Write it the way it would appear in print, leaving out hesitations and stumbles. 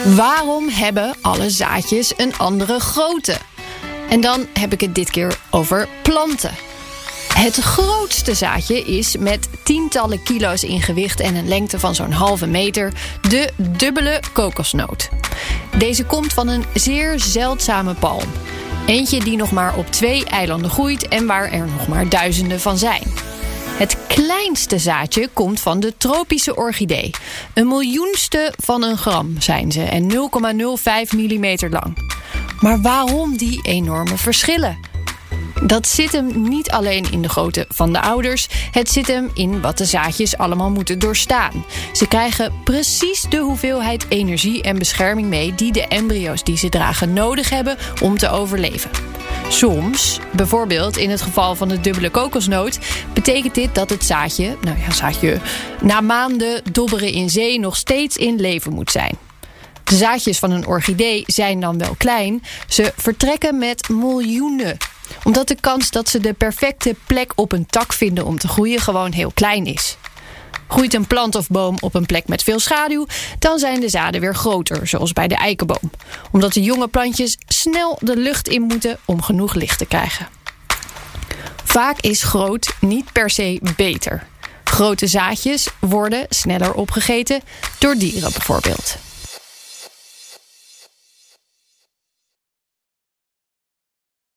Waarom hebben alle zaadjes een andere grootte? En dan heb ik het dit keer over planten. Het grootste zaadje is met tientallen kilo's in gewicht en een lengte van zo'n halve meter de dubbele kokosnoot. Deze komt van een zeer zeldzame palm. Eentje die nog maar op 2 eilanden groeit en waar er nog maar duizenden van zijn. Het kleinste zaadje komt van de tropische orchidee. 1.000.000ste van een gram zijn ze en 0,05 millimeter lang. Maar waarom die enorme verschillen? Dat zit hem niet alleen in de grootte van de ouders. Het zit hem in wat de zaadjes allemaal moeten doorstaan. Ze krijgen precies de hoeveelheid energie en bescherming mee die de embryo's die ze dragen nodig hebben om te overleven. Soms, bijvoorbeeld in het geval van de dubbele kokosnoot, betekent dit dat het zaadje na maanden dobberen in zee nog steeds in leven moet zijn. De zaadjes van een orchidee zijn dan wel klein. Ze vertrekken met miljoenen. Omdat de kans dat ze de perfecte plek op een tak vinden om te groeien gewoon heel klein is. Groeit een plant of boom op een plek met veel schaduw, dan zijn de zaden weer groter, zoals bij de eikenboom. Omdat de jonge plantjes snel de lucht in moeten om genoeg licht te krijgen. Vaak is groot niet per se beter. Grote zaadjes worden sneller opgegeten door dieren bijvoorbeeld.